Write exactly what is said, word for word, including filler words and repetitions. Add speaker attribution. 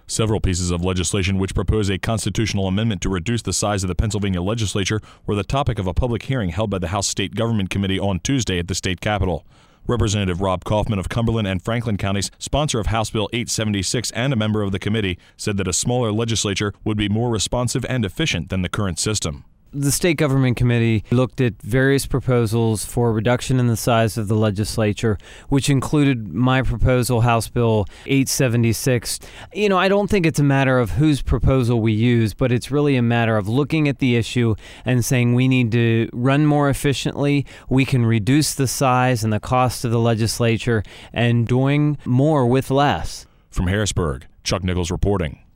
Speaker 1: Several pieces of legislation which propose a constitutional amendment to reduce the size of the Pennsylvania legislature were the topic of a public hearing held by the House State Government Committee on Tuesday at the state capitol. Representative Rob Kaufman of Cumberland and Franklin counties, sponsor of House Bill eight seventy-six and a member of the committee, said that a smaller legislature would be more responsive and efficient than the current system.
Speaker 2: The State Government Committee looked at various proposals for reduction in the size of the legislature, which included my proposal, House Bill eight seventy-six. You know, I don't think it's a matter of whose proposal we use, but it's really a matter of looking at the issue and saying we need to run more efficiently, we can reduce the size and the cost of the legislature, and doing more with less.
Speaker 1: From Harrisburg, Chuck Nichols reporting.